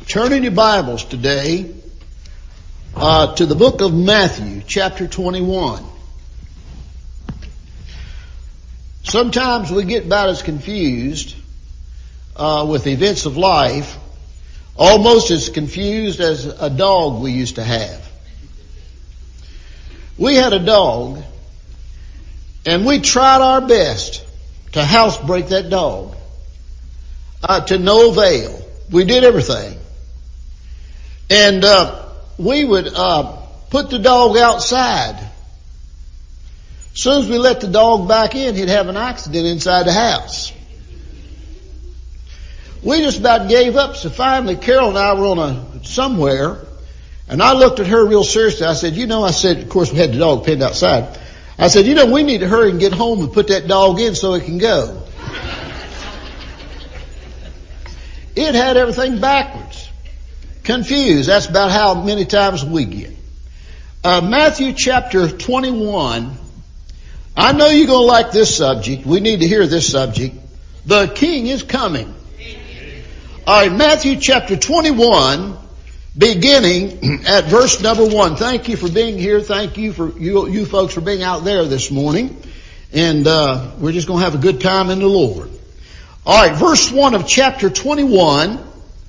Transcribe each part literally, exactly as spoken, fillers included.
Turn in your Bibles today uh, to the book of Matthew, chapter twenty-one. Sometimes we get about as confused uh, with the events of life, almost as confused as a dog we used to have. We had a dog, and we tried our best to housebreak that dog, uh, to no avail. We did everything. And uh, we would uh, put the dog outside. As soon as we let the dog back in, he'd have an accident inside the house. We just about gave up. So finally, Carol and I were on a somewhere, and I looked at her real seriously. I said, you know, I said, of course we had the dog penned outside. I said, you know, we need to hurry and get home and put that dog in so it can go. It had everything backwards. Confused. That's about how many times we get. Uh, Matthew chapter twenty-one. I know you're going to like this subject. We need to hear this subject. The King is coming. All right, Matthew chapter twenty-one, beginning at verse number one. Thank you for being here. Thank you for you, you folks for being out there this morning. And uh, we're just going to have a good time in the Lord. All right, verse one of chapter twenty-one.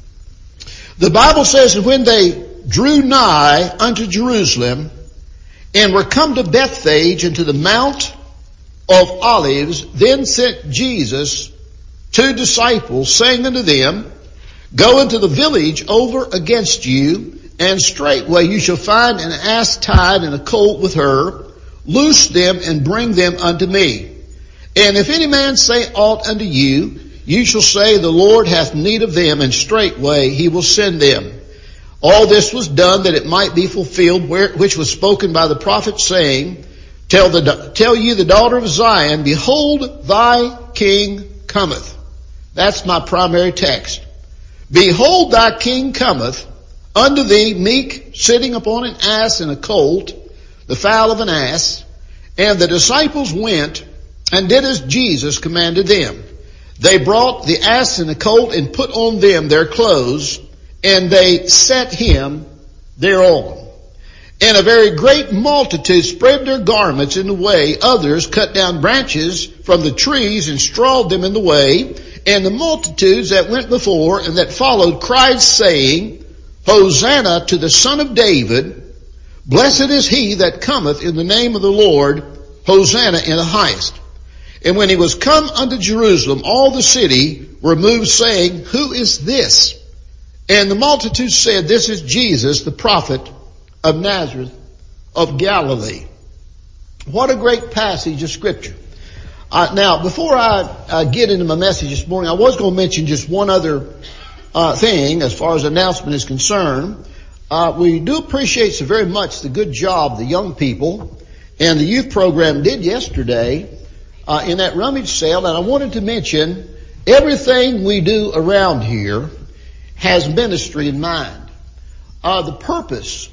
The Bible says that when they drew nigh unto Jerusalem and were come to Bethphage and to the Mount of Olives, then sent Jesus two disciples, saying unto them, Go into the village over against you, and straightway you shall find an ass tied and a colt with her. Loose them and bring them unto me. And if any man say aught unto you, you shall say, the Lord hath need of them, and straightway he will send them. All this was done that it might be fulfilled, which was spoken by the prophet, saying, Tell the tell you the daughter of Zion, behold, thy king cometh. That's my primary text. Behold, thy king cometh unto thee, meek, sitting upon an ass and a colt, the foal of an ass. And the disciples went and did as Jesus commanded them. They brought the ass and the colt and put on them their clothes, and they set him thereon. And a very great multitude spread their garments in the way. Others cut down branches from the trees and strawed them in the way. And the multitudes that went before and that followed cried, saying, Hosanna to the Son of David. Blessed is he that cometh in the name of the Lord. Hosanna in the highest. And when he was come unto Jerusalem, all the city were moved, saying, Who is this? And the multitude said, This is Jesus, the prophet of Nazareth of Galilee. What a great passage of Scripture. Uh, now, before I uh, get into my message this morning, I was going to mention just one other uh, thing as far as announcement is concerned. Uh, we do appreciate so very much the good job the young people and the youth program did yesterday Uh, in that rummage sale. And I wanted to mention, everything we do around here has ministry in mind. Uh, the purpose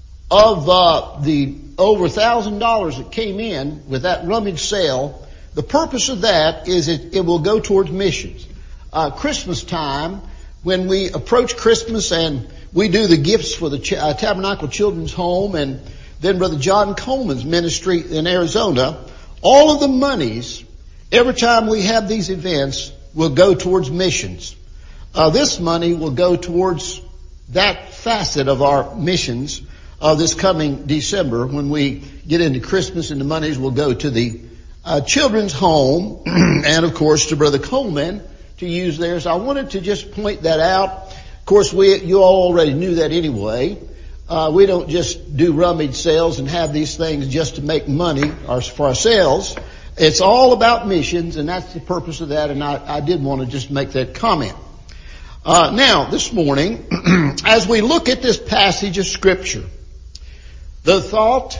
of uh, the over a thousand dollars that came in with that rummage sale, the purpose of that is it, it will go towards missions. Uh, Christmas time, when we approach Christmas and we do the gifts for the Ch- uh, Tabernacle Children's Home, and then Brother John Coleman's ministry in Arizona, all of the monies, every time we have these events, will go towards missions. Uh, this money will go towards that facet of our missions uh, this coming December when we get into Christmas, and the monies will go to the uh, children's home and, of course, to Brother Coleman to use theirs. I wanted to just point that out. Of course, we you all already knew that anyway. Uh, we don't just do rummage sales and have these things just to make money or for ourselves. It's all about missions, and that's the purpose of that, and I, I did want to just make that comment. Uh, now, this morning, as we look at this passage of Scripture, the thought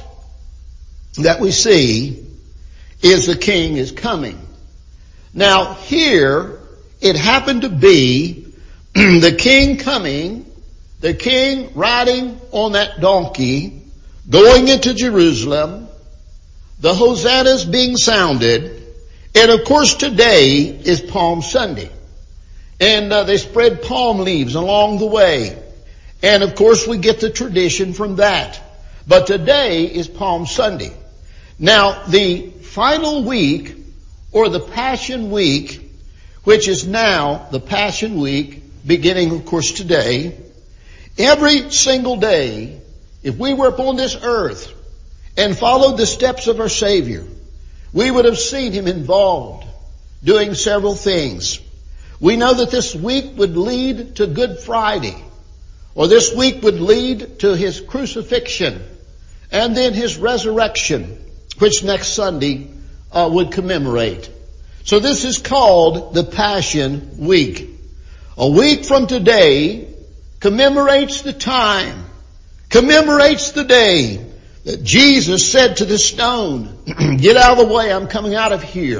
that we see is the King is coming. Now, here, it happened to be the King coming, the King riding on that donkey, going into Jerusalem, the hosannas being sounded, and of course today is Palm Sunday. And uh, they spread palm leaves along the way. And of course we get the tradition from that. But today is Palm Sunday. Now the final week, or the Passion Week, which is now the Passion Week, beginning of course today, every single day, if we were upon this earth and followed the steps of our Savior, we would have seen Him involved doing several things. We know that this week would lead to Good Friday, or this week would lead to His crucifixion, and then His resurrection, which next Sunday uh, would commemorate. So this is called the Passion Week. A week from today commemorates the time, commemorates the day that Jesus said to the stone, "Get out of the way, I'm coming out of here."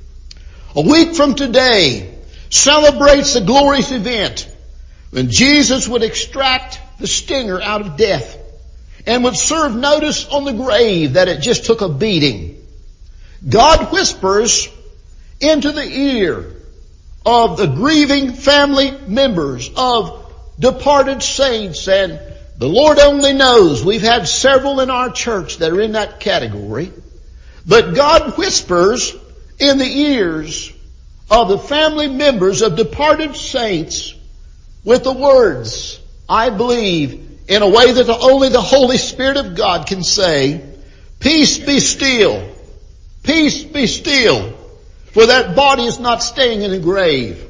A week from today celebrates the glorious event when Jesus would extract the stinger out of death and would serve notice on the grave that it just took a beating. God whispers into the ear of the grieving family members of departed saints, and the Lord only knows, we've had several in our church that are in that category, but God whispers in the ears of the family members of departed saints with the words, I believe, in a way that only the Holy Spirit of God can say, "Peace be still, peace be still, for that body is not staying in the grave."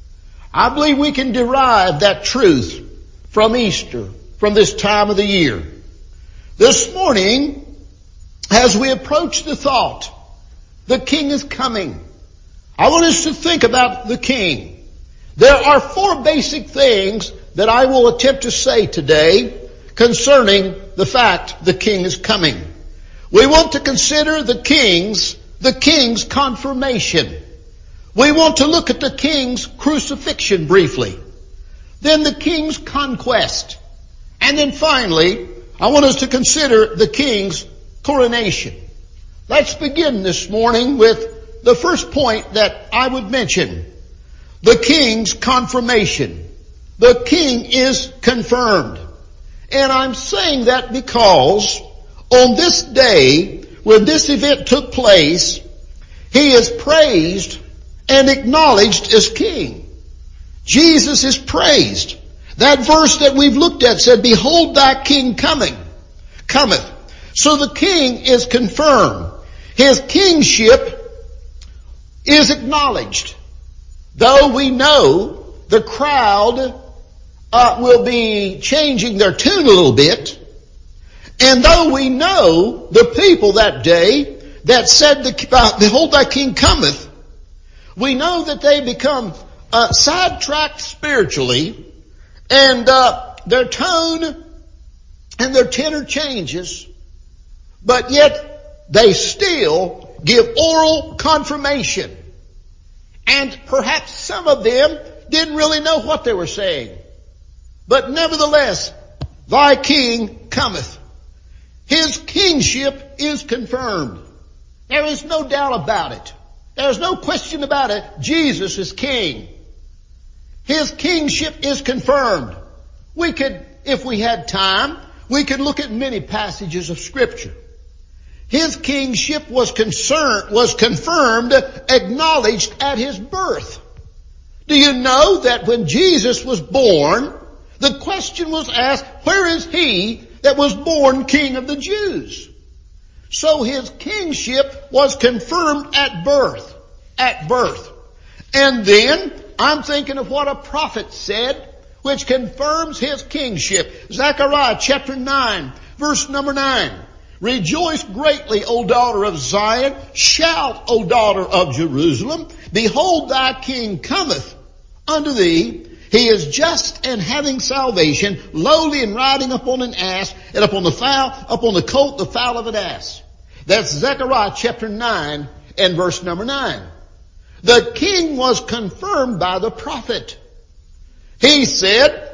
I believe we can derive that truth from Easter, from this time of the year. This morning, as we approach the thought, the King is coming, I want us to think about the King. There are four basic things that I will attempt to say today concerning the fact the King is coming. We want to consider the King's, the King's confirmation. We want to look at the King's crucifixion briefly. Then the King's conquest. And then finally, I want us to consider the King's coronation. Let's begin this morning with the first point that I would mention. The King's confirmation. The King is confirmed. And I'm saying that because on this day, when this event took place, He is praised and acknowledged as King. Jesus is praised. That verse that we've looked at said, "Behold thy King coming, cometh." So the King is confirmed. His kingship is acknowledged. Though we know the crowd uh, will be changing their tune a little bit, and though we know the people that day that said, "Behold thy King cometh," we know that they become uh, sidetracked spiritually, and uh, their tone and their tenor changes, but yet they still give oral confirmation. And perhaps some of them didn't really know what they were saying. But nevertheless, thy King cometh. His kingship is confirmed. There is no doubt about it. There's no question about it. Jesus is King. His kingship is confirmed. We could, if we had time, we could look at many passages of Scripture. His kingship was concerned, was confirmed, acknowledged at His birth. Do you know that when Jesus was born, the question was asked, where is He that was born King of the Jews? So His kingship was confirmed at birth, at birth. And then, I'm thinking of what a prophet said, which confirms His kingship. Zechariah chapter nine, verse number nine. "Rejoice greatly, O daughter of Zion. Shout, O daughter of Jerusalem. Behold, thy King cometh unto thee. He is just and having salvation, lowly and riding upon an ass, and upon the fowl, upon the colt, the fowl of an ass." That's Zechariah chapter nine and verse number nine. The King was confirmed by the prophet. He said,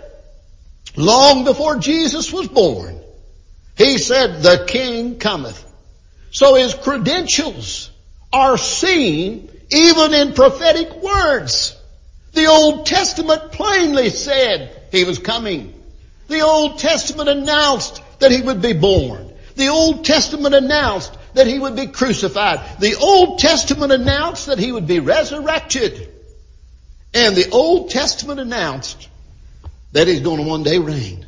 long before Jesus was born, He said, "The King cometh." So His credentials are seen even in prophetic words. The Old Testament plainly said he was coming. The Old Testament announced that he would be born. The Old Testament announced that he would be crucified. The Old Testament announced that he would be resurrected. And the Old Testament announced that he's going to one day reign.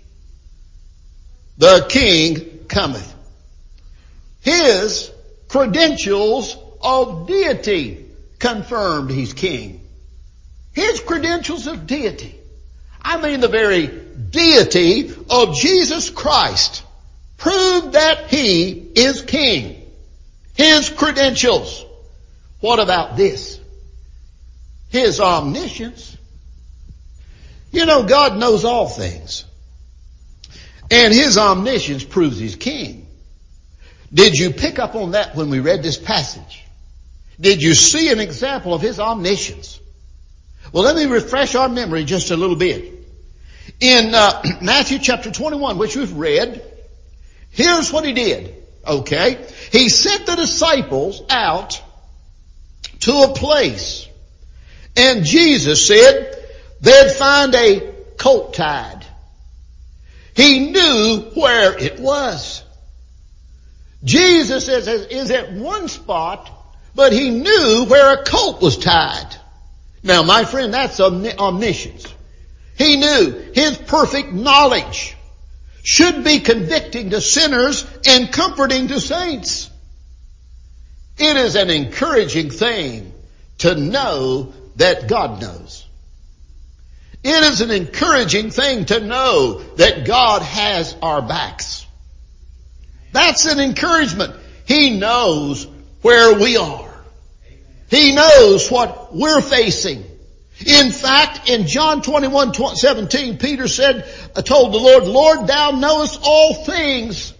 The King cometh. His credentials of deity confirmed he's king. His credentials of deity, I mean the very deity of Jesus Christ, proved that he is king. His credentials. What about this? His omniscience. You know, God knows all things. And his omniscience proves he's king. Did you pick up on that when we read this passage? Did you see an example of his omniscience? Well, let me refresh our memory just a little bit. In uh, Matthew chapter twenty-one, which we've read, here's what he did. Okay? He sent the disciples out to a place. And Jesus said they'd find a colt tied. He knew where it was. Jesus is, is at one spot, but he knew where a colt was tied. Now, my friend, that's omniscience. He knew. His perfect knowledge should be convicting to sinners and comforting to saints. It is an encouraging thing to know that God knows. It is an encouraging thing to know that God has our backs. That's an encouragement. He knows where we are. He knows what we're facing. In fact, in John twenty-one seventeen, Peter said, told the Lord, Lord, thou knowest all things.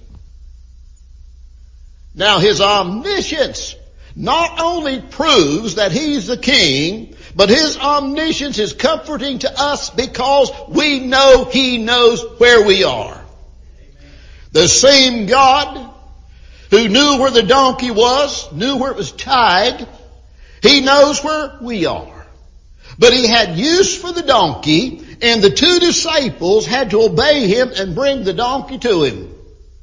Now his omniscience not only proves that he's the king, but his omniscience is comforting to us because we know he knows where we are. The same God who knew where the donkey was, knew where it was tied, he knows where we are. But he had use for the donkey, and the two disciples had to obey him and bring the donkey to him.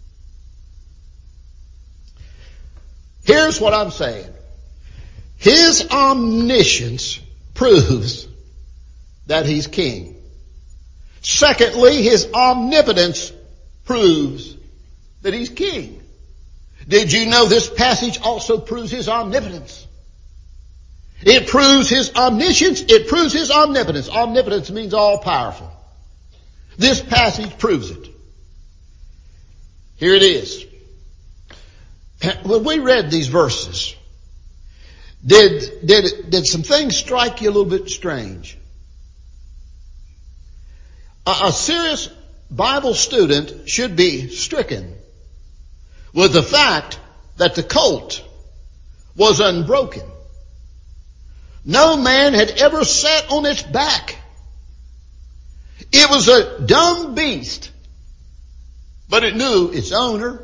Here's what I'm saying. His omniscience proves that he's king. Secondly, his omnipotence proves that he's king. Did you know this passage also proves his omnipotence? It proves his omniscience. It proves his omnipotence. Omnipotence means all powerful. This passage proves it. Here it is. When we read these verses, did, did, did some things strike you a little bit strange? A, a serious Bible student should be stricken with the fact that the colt was unbroken. No man had ever sat on its back. It was a dumb beast, but it knew its owner.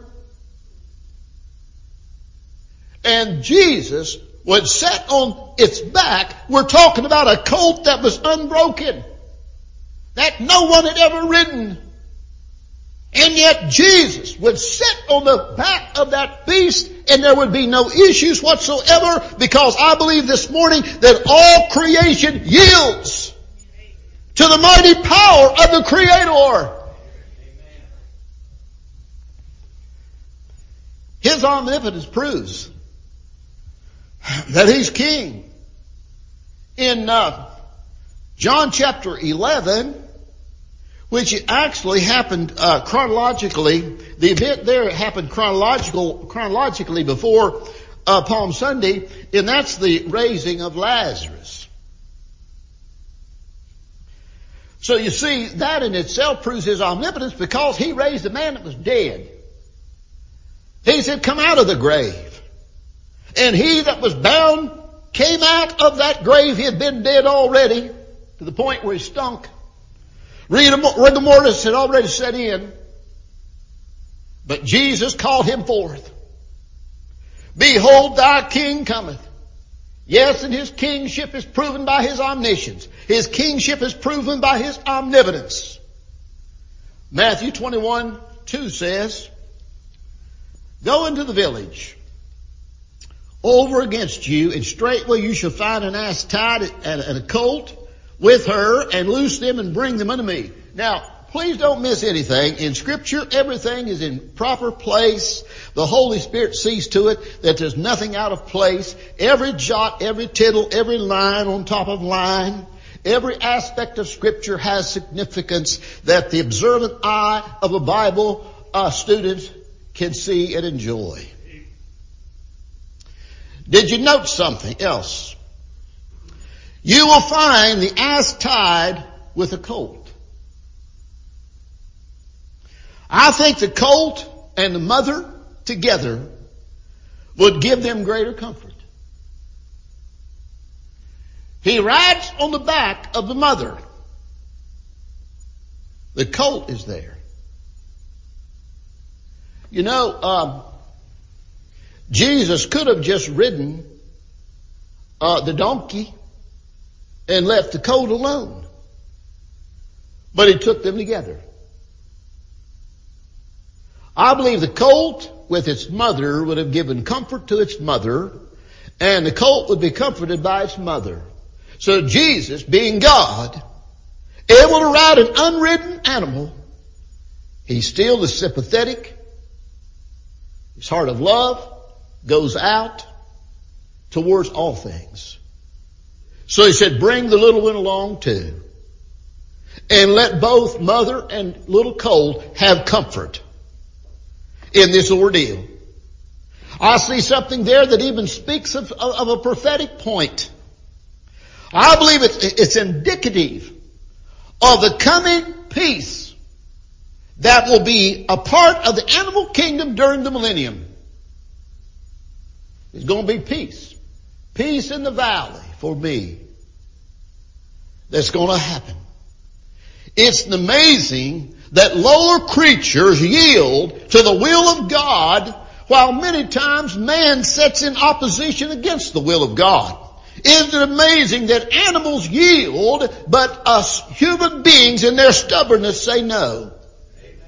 And Jesus would sit on its back. We're talking about a colt that was unbroken, that no one had ever ridden. And yet Jesus would sit on the back of that beast and there would be no issues whatsoever, because I believe this morning that all creation yields to the mighty power of the Creator. His omnipotence proves that he's king. In uh, John chapter eleven, which actually happened uh, chronologically. The event there happened chronological, chronologically before uh, Palm Sunday, and that's the raising of Lazarus. So you see, that in itself proves his omnipotence, because he raised a man that was dead. He said, come out of the grave. And he that was bound came out of that grave. He had been dead already, to the point where he stunk. Rigor mortis had already set in. But Jesus called him forth. Behold, thy king cometh. Yes, and his kingship is proven by his omniscience. His kingship is proven by his omnipotence. Matthew twenty-one two says, go into the village over against you, and straightway you shall find an ass tied and a colt with her, and loose them and bring them unto me. Now, please don't miss anything. In Scripture, everything is in proper place. The Holy Spirit sees to it that there's nothing out of place. Every jot, every tittle, every line on top of line, every aspect of Scripture has significance that the observant eye of a Bible uh, student can see and enjoy. Did you note something else? You will find the ass tied with a colt. I think the colt and the mother together would give them greater comfort. He rides on the back of the mother. The colt is there. You know, um, Jesus could have just ridden uh, the donkey and left the colt alone. But he took them together. I believe the colt with its mother would have given comfort to its mother, and the colt would be comforted by its mother. So Jesus, being God, able to ride an unridden animal, he still is sympathetic. His heart of love goes out towards all things. So he said, bring the little one along too. And let both mother and little colt have comfort in this ordeal. I see something there that even speaks of, of a prophetic point. I believe it's, it's indicative of the coming peace that will be a part of the animal kingdom during the millennium. There's going to be peace. Peace in the valley for me. That's going to happen. It's amazing that lower creatures yield to the will of God, while many times man sets in opposition against the will of God. Isn't it amazing that animals yield, but us human beings in their stubbornness say no? Amen.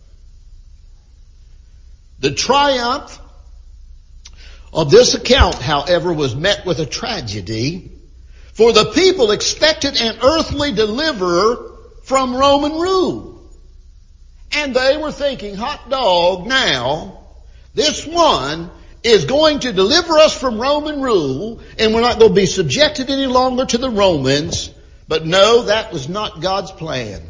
The triumph of this account, however, was met with a tragedy, for the people expected an earthly deliverer from Roman rule. And they were thinking, hot dog, now, this one is going to deliver us from Roman rule, and we're not going to be subjected any longer to the Romans. But no, that was not God's plan.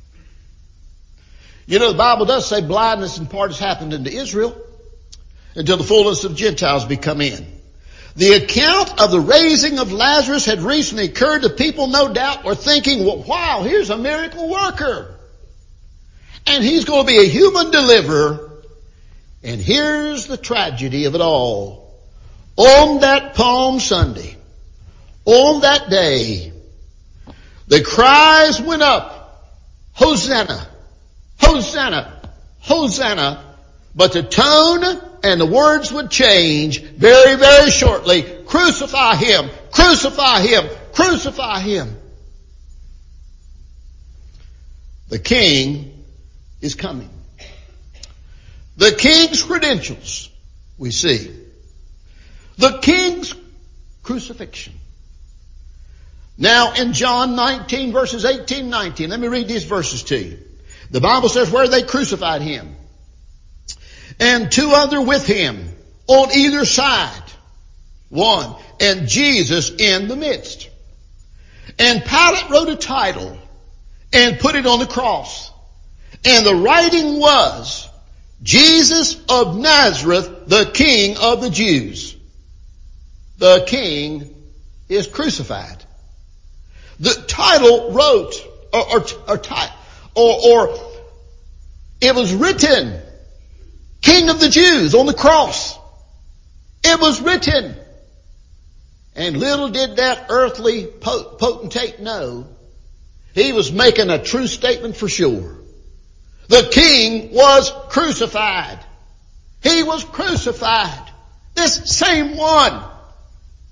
You know, the Bible does say blindness in part has happened unto Israel until the fullness of Gentiles be come in. The account of the raising of Lazarus had recently occurred to people, no doubt, were thinking, well, wow, here's a miracle worker. And he's going to be a human deliverer. And here's the tragedy of it all. On that Palm Sunday, on that day, the cries went up, Hosanna, Hosanna, Hosanna. But the tone and the words would change very, very shortly. Crucify him, crucify him, crucify him. The king is coming. The king's credentials, we see. The king's crucifixion. Now in John nineteen verses eighteen, nineteen, let me read these verses to you. The Bible says where they crucified him, and two other with him on either side, one, and Jesus in the midst. And Pilate wrote a title and put it on the cross. And the writing was, Jesus of Nazareth, the King of the Jews. The King is crucified. The title wrote, or, or, or, or, or it was written, King of the Jews on the cross. It was written. And little did that earthly potentate know, he was making a true statement for sure. The king was crucified. He was crucified. This same one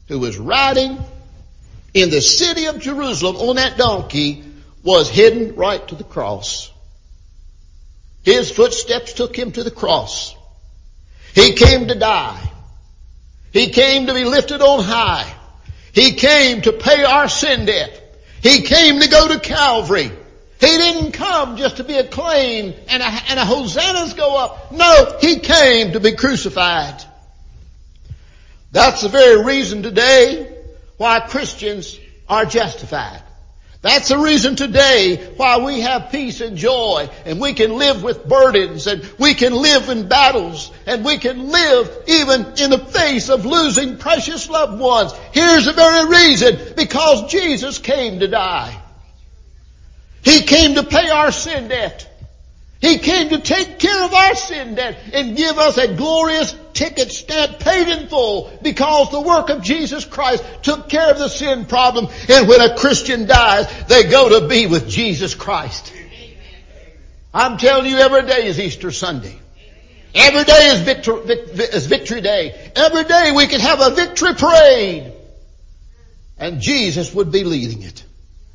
who was riding in the city of Jerusalem on that donkey, was heading right to the cross. His footsteps took him to the cross. He came to die. He came to be lifted on high. He came to pay our sin debt. He came to go to Calvary. He didn't come just to be acclaimed and a, and a hosannas go up. No, He came to be crucified. That's the very reason today why Christians are justified. That's the reason today why we have peace and joy, and we can live with burdens, and we can live in battles, and we can live even in the face of losing precious loved ones. Here's the very reason: because Jesus came to die. He came to pay our sin debt. He came to take care of our sin debt and give us a glorious ticket stamp paid in full, because the work of Jesus Christ took care of the sin problem. And when a Christian dies, they go to be with Jesus Christ. I'm telling you, every day is Easter Sunday. Every day is victory, is victory day. Every day we can have a victory parade. And Jesus would be leading it.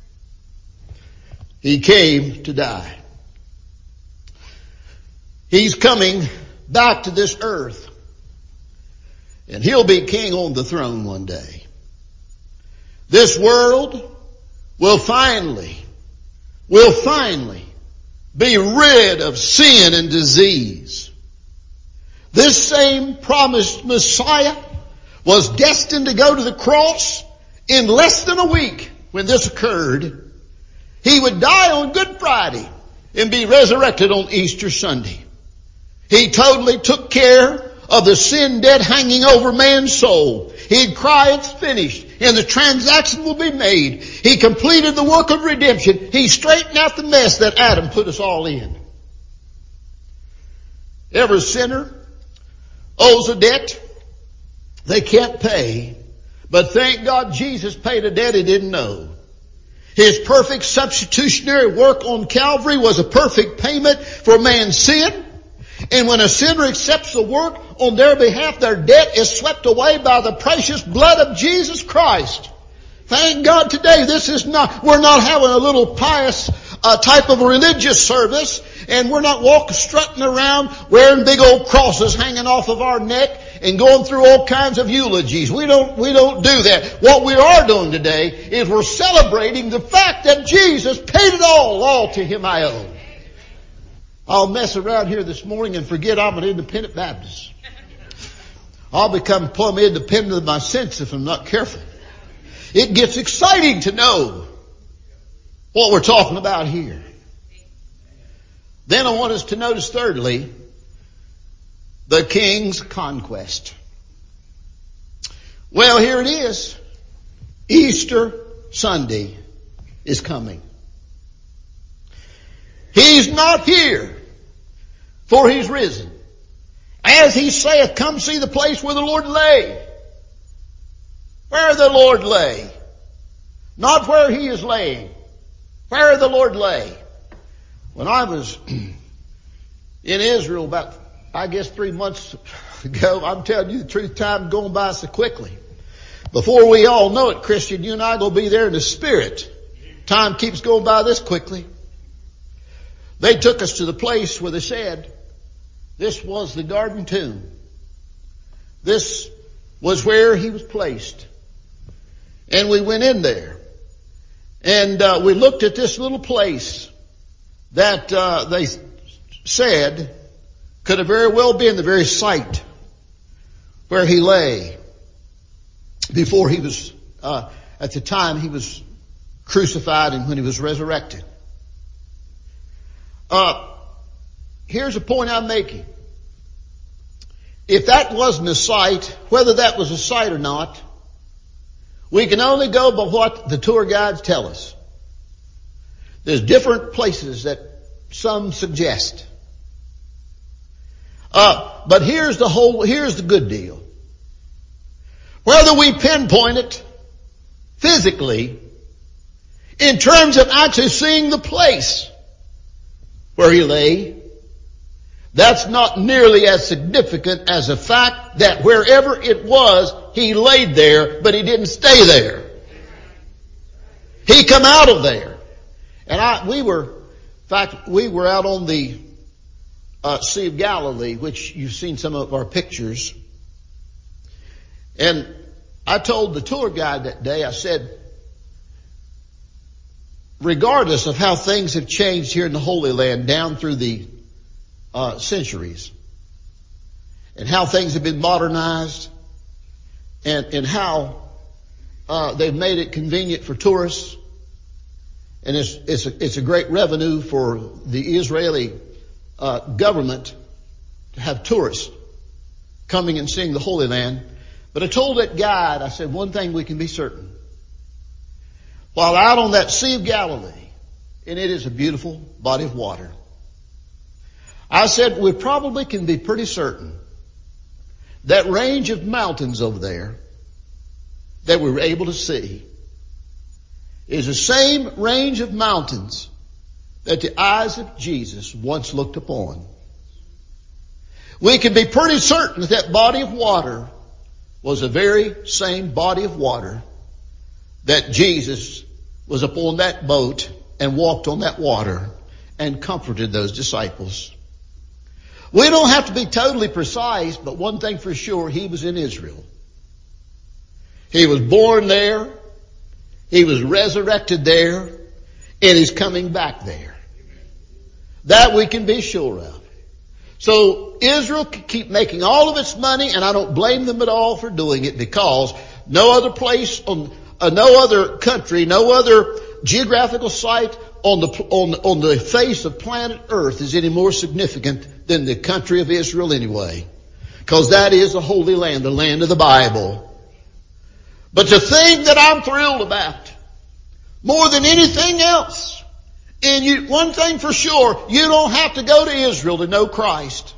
He came to die. He's coming back to this earth. And He'll be king on the throne one day. This world will finally, will finally be rid of sin and disease. This same promised Messiah was destined to go to the cross in less than a week when this occurred. He would die on Good Friday and be resurrected on Easter Sunday. He totally took care of the sin debt hanging over man's soul. He'd cry, "It's finished," and the transaction will be made. He completed the work of redemption. He straightened out the mess that Adam put us all in. Every sinner owes a debt they can't pay, but thank God Jesus paid a debt He didn't know. His perfect substitutionary work on Calvary was a perfect payment for man's sin. And when a sinner accepts the work on their behalf, their debt is swept away by the precious blood of Jesus Christ. Thank God today this is not, we're not having a little pious uh, type of religious service, and we're not walking, strutting around wearing big old crosses hanging off of our neck and going through all kinds of eulogies. We don't, we don't do that. What we are doing today is we're celebrating the fact that Jesus paid it all. All to Him I owe. I'll mess around here this morning and forget I'm an independent Baptist. I'll become plumb independent of my sense if I'm not careful. It gets exciting to know what we're talking about here. Then I want us to notice, thirdly, the King's conquest. Well, here it is. Easter Sunday is coming. He's not here, for He's risen. As He saith, "Come see the place where the Lord lay." Where the Lord lay. Not where He is laying. Where the Lord lay. When I was in Israel about, I guess, three months ago, I'm telling you the truth, time going by so quickly. Before we all know it, Christian, you and I will be there in the Spirit. Time keeps going by this quickly. They took us to the place where they said this was the garden tomb. This was where He was placed. And we went in there. And uh, we looked at this little place that uh, they said could have very well been the very site where He lay before He was, uh, at the time He was crucified and when He was resurrected. Uh, here's a point I'm making. If that wasn't a site, whether that was a site or not, we can only go by what the tour guides tell us. There's different places that some suggest. Uh, but here's the whole, here's the good deal. Whether we pinpoint it physically, in terms of actually seeing the place where He lay, that's not nearly as significant as the fact that wherever it was, he laid there, but he didn't stay there. He come out of there. And I, we were, in fact, we were out on the uh, Sea of Galilee, which you've seen some of our pictures. And I told the tour guide that day, I said, regardless of how things have changed here in the Holy Land down through the uh, centuries, and how things have been modernized, and, and how uh, they've made it convenient for tourists, and it's, it's, a, it's a great revenue for the Israeli uh, government to have tourists coming and seeing the Holy Land. But I told that guide, I said, one thing we can be certain. While out on that Sea of Galilee, and it is a beautiful body of water, I said we probably can be pretty certain that range of mountains over there that we were able to see is the same range of mountains that the eyes of Jesus once looked upon. We can be pretty certain that that body of water was the very same body of water that Jesus was upon that boat and walked on that water and comforted those disciples. We don't have to be totally precise, but one thing for sure, he was in Israel. He was born there. He was resurrected there. And he's coming back there. That we can be sure of. So Israel can keep making all of its money, and I don't blame them at all for doing it, because no other place on, uh, no other country, no other geographical site on the, on, on the face of planet Earth is any more significant than the country of Israel anyway. Because that is the Holy Land, the land of the Bible. But the thing that I'm thrilled about, more than anything else, and you, one thing for sure, you don't have to go to Israel to know Christ.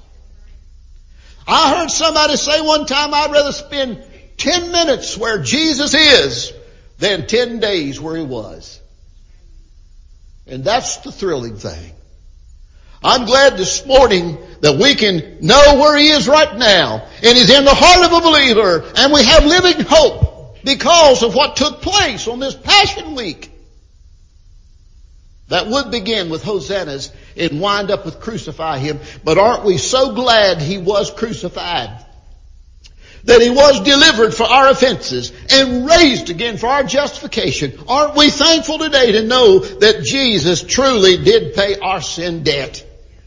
I heard somebody say one time, I'd rather spend ten minutes where Jesus is than ten days where he was. And that's the thrilling thing. I'm glad this morning that we can know where he is right now. And he's in the heart of a believer. And we have living hope because of what took place on this Passion Week. That would begin with hosannas and wind up with crucify him. But aren't we so glad he was crucified? That he was delivered for our offenses and raised again for our justification. Aren't we thankful today to know that Jesus truly did pay our sin debt?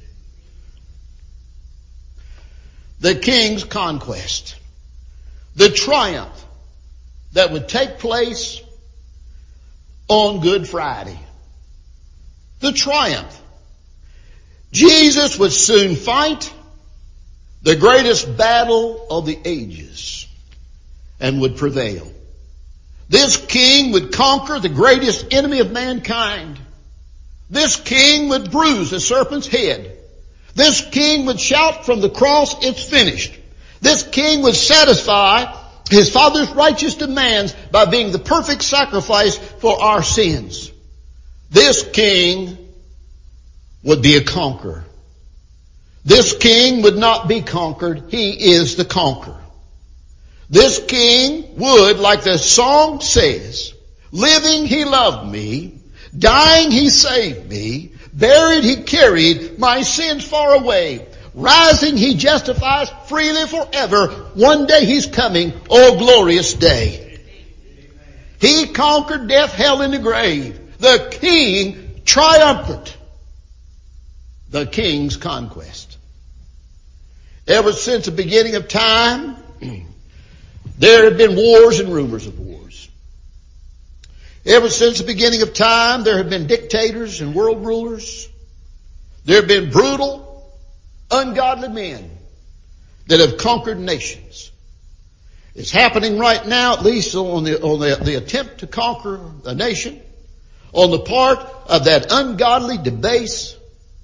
The King's conquest. The triumph that would take place on Good Friday. The triumph. Jesus would soon fight the greatest battle of the ages and would prevail. This king would conquer the greatest enemy of mankind. This king would bruise the serpent's head. This king would shout from the cross, it's finished. This king would satisfy his Father's righteous demands by being the perfect sacrifice for our sins. This king would be a conqueror. This king would not be conquered. He is the conqueror. This king would, like the song says, living he loved me, dying he saved me, buried he carried my sins far away, rising he justifies freely forever. One day he's coming, oh glorious day. He conquered death, hell, and the grave. The king triumphant. The king's conquest. Ever since the beginning of time, there have been wars and rumors of wars. Ever since the beginning of time, there have been dictators and world rulers. There have been brutal, ungodly men that have conquered nations. It's happening right now, at least on the, on the, the attempt to conquer a nation, on the part of that ungodly, debased,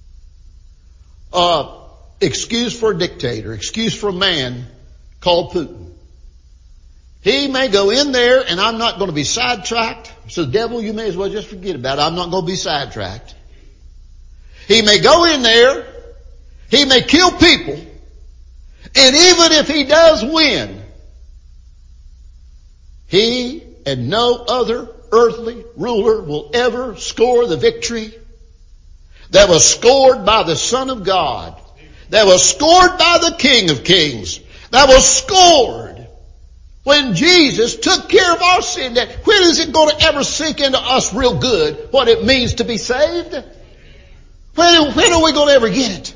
uh, excuse for a dictator, excuse for a man called Putin. He may go in there, and I'm not going to be sidetracked. So devil, you may as well just forget about it. I'm not going to be sidetracked. He may go in there. He may kill people. And even if he does win, He and no other earthly ruler will ever score the victory that was scored by the Son of God, that was scored by the King of Kings, that was scored when Jesus took care of our sin. That when is it going to ever sink into us real good what it means to be saved? When, when are we going to ever get it?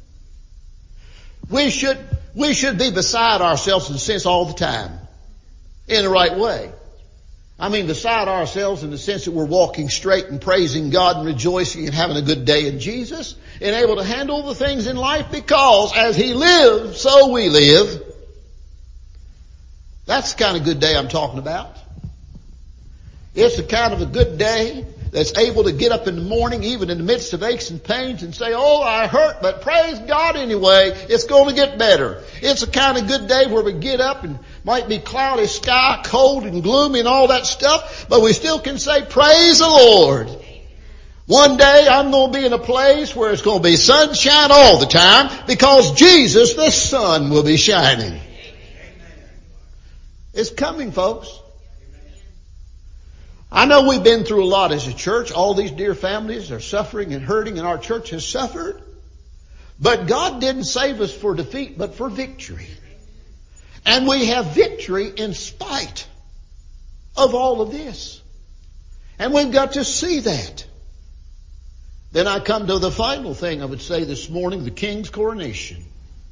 We should, we should be beside ourselves in a sense all the time. In the right way. I mean beside ourselves in the sense that we're walking straight and praising God and rejoicing and having a good day in Jesus and able to handle the things in life because as He lived, so we live. That's the kind of good day I'm talking about. It's the kind of a good day that's able to get up in the morning, even in the midst of aches and pains, and say, oh, I hurt, but praise God anyway. It's going to get better. It's a kind of good day where we get up and might be cloudy sky, cold and gloomy and all that stuff, but we still can say, praise the Lord. One day I'm going to be in a place where it's going to be sunshine all the time because Jesus, the sun, will be shining. It's coming, folks. I know we've been through a lot as a church. All these dear families are suffering and hurting, and our church has suffered. But God didn't save us for defeat, but for victory. And we have victory in spite of all of this. And we've got to see that. Then I come to the final thing I would say this morning, the King's coronation.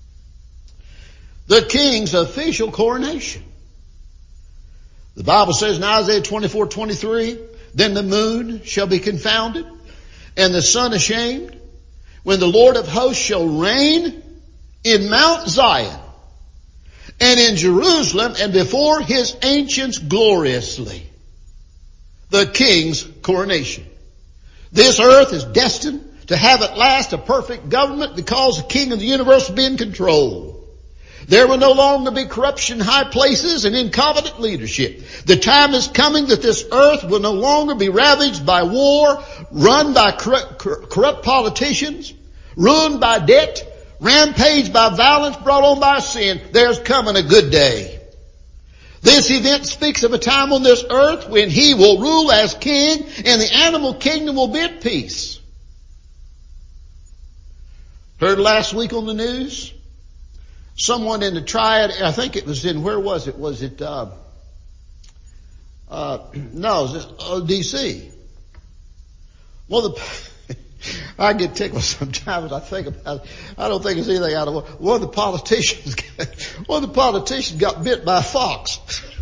The King's official coronation. The Bible says in Isaiah twenty-four twenty-three, then the moon shall be confounded and the sun ashamed when the Lord of hosts shall reign in Mount Zion and in Jerusalem and before His ancients gloriously. The King's coronation. This earth is destined to have at last a perfect government because the King of the universe will be in control. There will no longer be corruption in high places and incompetent leadership. The time is coming that this earth will no longer be ravaged by war, run by corrupt, corrupt politicians, ruined by debt, rampaged by violence brought on by sin. There's coming a good day. This event speaks of a time on this earth when He will rule as king and the animal kingdom will be at peace. Heard last week on the news? Someone in the triad, I think it was in, where was it? Was it, uh, uh, no, it was uh, D C Well, the, I get tickled sometimes. I think about it. I don't think it's anything out of order. One of the politicians, one of the politicians got bit by a fox.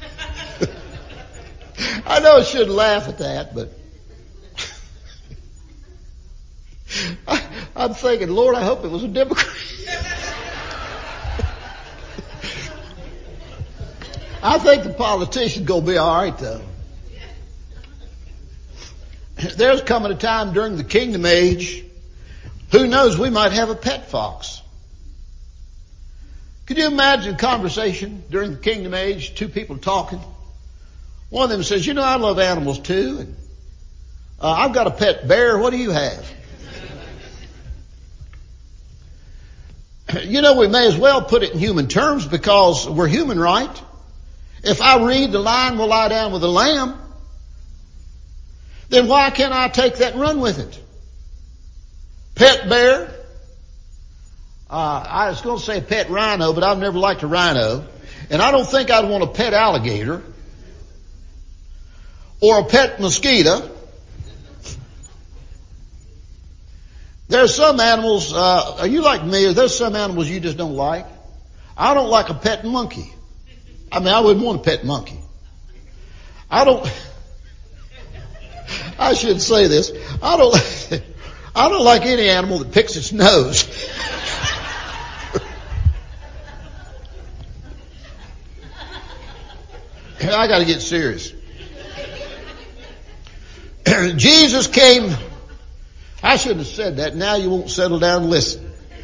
I know I shouldn't laugh at that, but I, I'm thinking, Lord, I hope it was a Democrat. I think the politician's going to be all right, though. There's coming a time during the kingdom age, who knows, we might have a pet fox. Could you imagine a conversation during the kingdom age, two people talking? One of them says, you know, I love animals too. And, uh, I've got a pet bear. What do you have? You know, we may as well put it in human terms because we're human, right? If I read the lion will lie down with the lamb, then why can't I take that and run with it? Pet bear. Uh, I was going to say a pet rhino, but I've never liked a rhino. And I don't think I'd want a pet alligator or a pet mosquito. There's some animals, uh, are you like me? There's some animals you just don't like. I don't like a pet monkey. I mean, I wouldn't want a pet monkey. I don't, I shouldn't say this. I don't, I don't like any animal that picks its nose. I gotta get serious. Jesus came, I shouldn't have said that. Now you won't settle down and listen.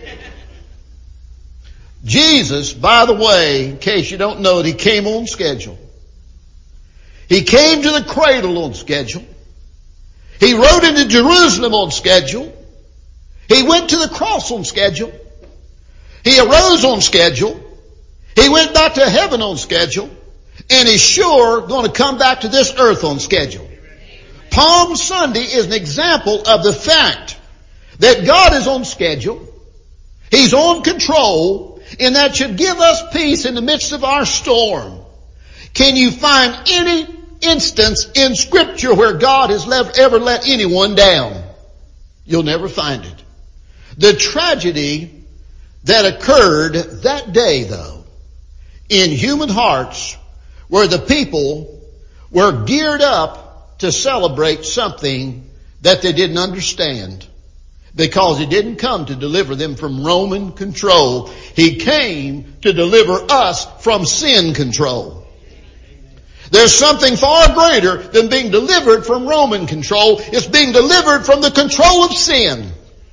Jesus, by the way, in case you don't know it, He came on schedule. He came to the cradle on schedule. He rode into Jerusalem on schedule. He went to the cross on schedule. He arose on schedule. He went back to heaven on schedule. and is sure going to come back to this earth on schedule. Palm Sunday is an example of the fact that God is on schedule. He's on control, and that should give us peace in the midst of our storm. Can you find any instance in Scripture where God has ever let anyone down? You'll never find it. The tragedy that occurred that day, though, in human hearts, where the people were geared up to celebrate something that they didn't understand, because He didn't come to deliver them from Roman control. He came to deliver us from sin control. There's something far greater than being delivered from Roman control. It's being delivered from the control of sin.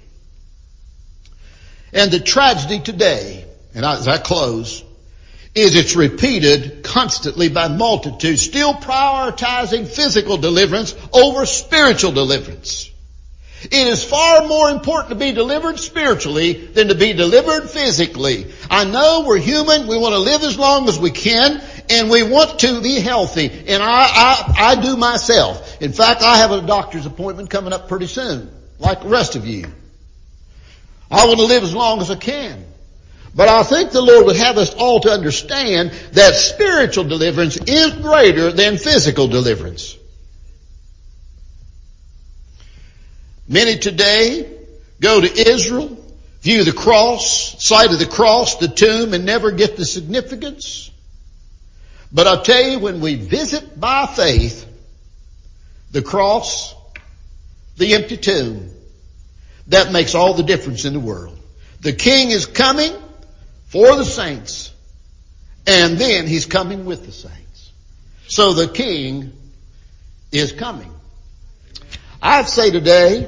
And the tragedy today, and as I close, is it's repeated constantly by multitudes, still prioritizing physical deliverance over spiritual deliverance. It is far more important to be delivered spiritually than to be delivered physically. I know we're human. We want to live as long as we can, and we want to be healthy. And I, I, I do myself. In fact, I have a doctor's appointment coming up pretty soon, like the rest of you. I want to live as long as I can. But I think the Lord would have us all to understand that spiritual deliverance is greater than physical deliverance. Many today go to Israel, view the cross, sight of the cross, the tomb, and never get the significance. But I'll tell you, when we visit by faith the cross, the empty tomb, that makes all the difference in the world. The King is coming for the saints, and then He's coming with the saints. So the King is coming. I'd say today,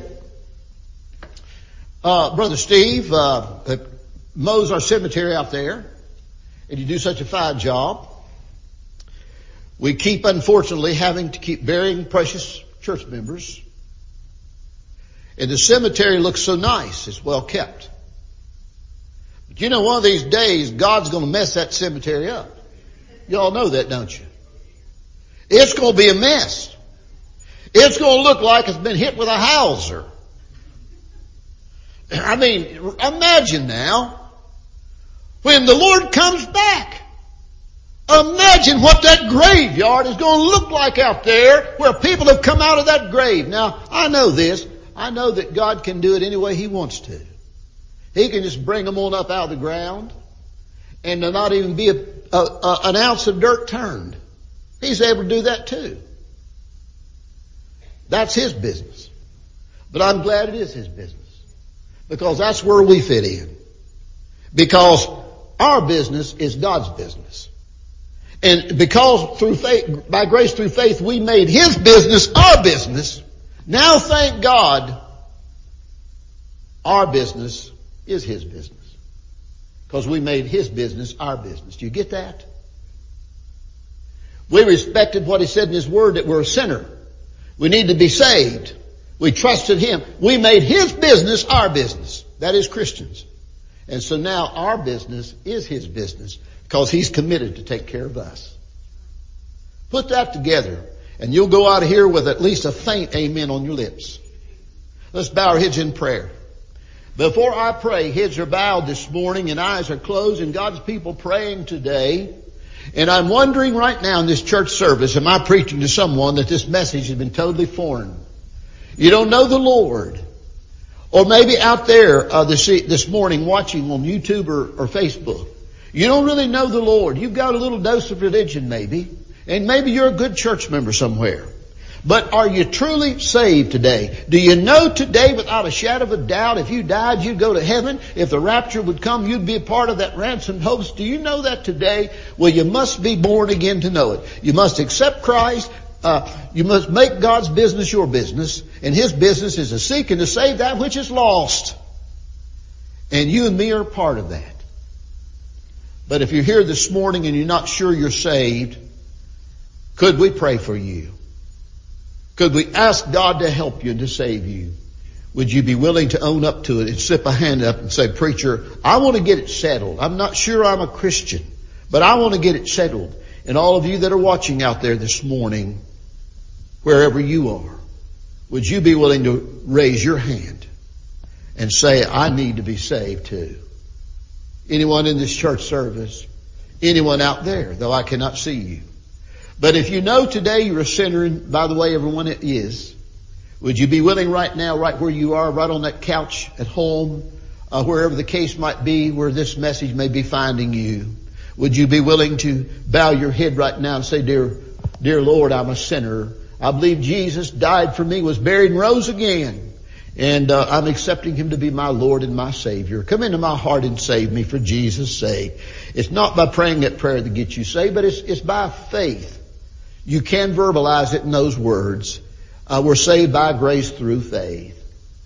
uh, Brother Steve, uh, mows our cemetery out there, and you do such a fine job. We keep, unfortunately, having to keep burying precious church members. And the cemetery looks so nice. It's well kept. But you know, one of these days, God's going to mess that cemetery up. You all know that, don't you? It's going to be a mess. It's going to look like it's been hit with a Hauser. I mean, imagine now, when the Lord comes back, imagine what that graveyard is going to look like out there where people have come out of that grave. Now, I know this. I know that God can do it any way He wants to. He can just bring them on up out of the ground and there not even be a, a, a, an ounce of dirt turned. He's able to do that too. That's His business. But I'm glad it is His business, because that's where we fit in. Because our business is God's business. And because through faith, by grace through faith, we made His business our business. Now, thank God, our business is His business, because we made His business our business. Do you get that? We respected what He said in His Word, that we're a sinner. We need to be saved. We trusted Him. We made His business our business. That is Christians. And so now our business is His business, because He's committed to take care of us. Put that together, and you'll go out of here with at least a faint amen on your lips. Let's bow our heads in prayer. Before I pray, heads are bowed this morning and eyes are closed, and God's people praying today. And I'm wondering right now in this church service, am I preaching to someone that this message has been totally foreign? You don't know the Lord. Or maybe out there uh, this, this morning watching on YouTube or, or Facebook. You don't really know the Lord. You've got a little dose of religion maybe. And maybe you're a good church member somewhere. But are you truly saved today? Do you know today without a shadow of a doubt, if you died, you'd go to heaven? If the rapture would come, you'd be a part of that ransomed host. Do you know that today? Well, you must be born again to know it. You must accept Christ. Uh, you must make God's business your business. And His business is to seek and to save that which is lost. And you and me are a part of that. But if you're here this morning and you're not sure you're saved, could we pray for you? Could we ask God to help you and to save you? Would you be willing to own up to it and slip a hand up and say, preacher, I want to get it settled. I'm not sure I'm a Christian, but I want to get it settled. And all of you that are watching out there this morning, wherever you are, would you be willing to raise your hand and say, I need to be saved too? Anyone in this church service, anyone out there, though I cannot see you. But if you know today you're a sinner, and by the way, everyone is, would you be willing right now, right where you are, right on that couch at home, uh, wherever the case might be, where this message may be finding you, would you be willing to bow your head right now and say, Dear, dear Lord, I'm a sinner. I believe Jesus died for me, was buried and rose again. And uh, I'm accepting Him to be my Lord and my Savior. Come into my heart and save me for Jesus' sake. It's not by praying that prayer that gets you saved, but it's, it's by faith. You can verbalize it in those words. Uh, we're saved by grace through faith.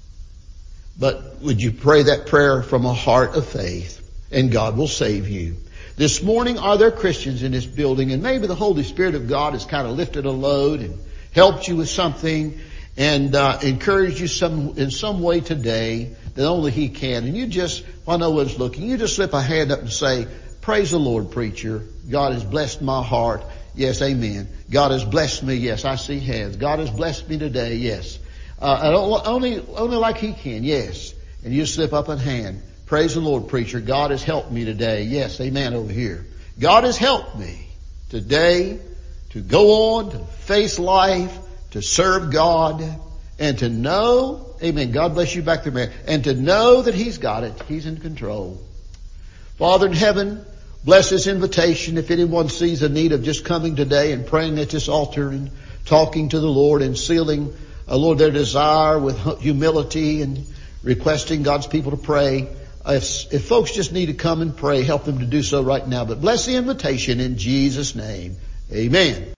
But would you pray that prayer from a heart of faith, and God will save you. This morning, are there Christians in this building, and maybe the Holy Spirit of God has kind of lifted a load and helped you with something, and uh, encouraged you some in some way today that only He can. And you just, while no one's looking, you just slip a hand up and say, praise the Lord, preacher. God has blessed my heart. Yes, amen. God has blessed me. Yes, I see hands. God has blessed me today. Yes. Uh, and only, only like He can. Yes. And you slip up a hand. Praise the Lord, preacher. God has helped me today. Yes, amen over here. God has helped me today to go on, to face life, to serve God, and to know, amen, God bless you back there, man, and to know that He's got it. He's in control. Father in heaven, bless this invitation. If anyone sees a need of just coming today and praying at this altar and talking to the Lord and sealing, uh, Lord, their desire with humility and requesting God's people to pray. If, if folks just need to come and pray, help them to do so right now. But bless the invitation in Jesus' name. Amen.